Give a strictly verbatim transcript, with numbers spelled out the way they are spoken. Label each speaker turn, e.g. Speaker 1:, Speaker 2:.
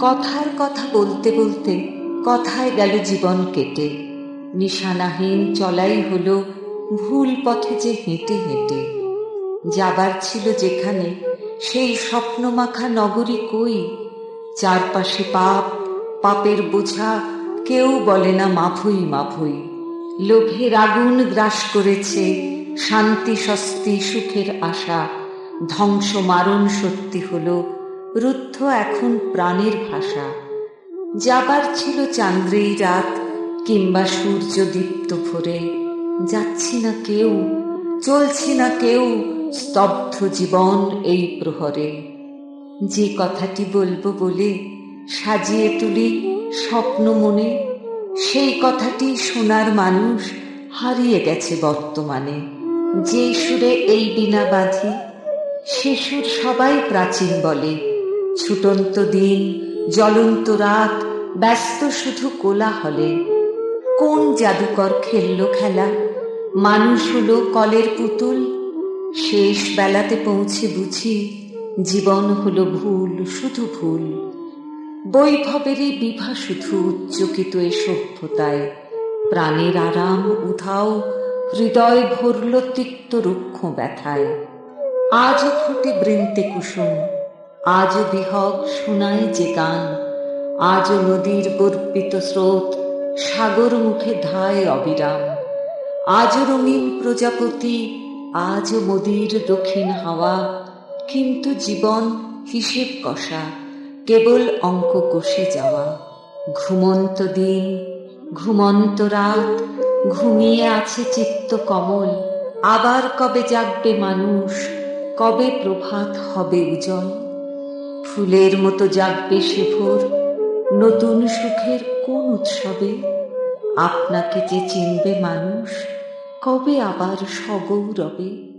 Speaker 1: কথার কথা বলতে বলতে কথায় গেল জীবন কেটে, নিশানাহীন চলাই হলো ভুল পথে যে হেঁটে হেঁটে। যাবার ছিল যেখানে সেই স্বপ্নমাখা নগরী কই, চারপাশে পাপ, পাপের বোঝা, কেউ বলে না মাভুই মাভুই। লোভের আগুন গ্রাস করেছে শান্তি স্বস্তি সুখের আশা, ধ্বংস মারণ সত্যি হলো রুদ্ধ এখন প্রাণের ভাষা। যাবার ছিল চান্দ্রেই রাত কিংবা সূর্য দীপ্ত ভোরে, যাচ্ছি না কেউ, চলছি না কেউ, স্তব্ধ জীবন এই প্রহরে। যে কথাটি বলবো বলে সাজিয়ে তুলি স্বপ্ন মনে, সেই কথাটি শোনার মানুষ হারিয়ে গেছে বর্তমানে। যে সুরে এই বীণা বাঁধি সে সুর সবাই প্রাচীন বলে। ছুটন্ত দিন, জ্বলন্ত রাত, ব্যস্ত শুধু কোলাহলে। কোন জাদুকর খেললো খেলা, মানুষ হলো কলের পুতুল। শেষ বেলাতে পৌঁছে বুঝি জীবন হলো ভুল, শুধু ভুল। বৈভবেরই বিভা শুধু উচ্চকিত এ সভ্যতায়, প্রাণের আরাম উধাও, হৃদয় ভরল তিক্ত রুক্ষ ব্যথায়। আজও ফোটে বৃন্তে কুসুম, আজও বিহগ শোনায় যে গান, আজও নদীর গর্বিত স্রোত সাগর মুখে ধায় অবিরাম। আজও রঙিন প্রজাপতি, আজও মদির দক্ষিণ হাওয়া, কিন্তু জীবন হিসেব কষা, কেবল অঙ্ক কষে যাওয়া। ঘুমন্ত দিন, ঘুমন্ত রাত, ঘুমিয়ে আছে চিত্ত কমল। আবার কবে জাগবে মানুষ, কবে প্রভাত হবে উজ্জ্বল। ফুলের মতো জাগবে সে ভোর, নতুন সুখের কোন উৎসবে। আপনাকে যে চিনবে মানুষ, কবে আবার সগৌরবে।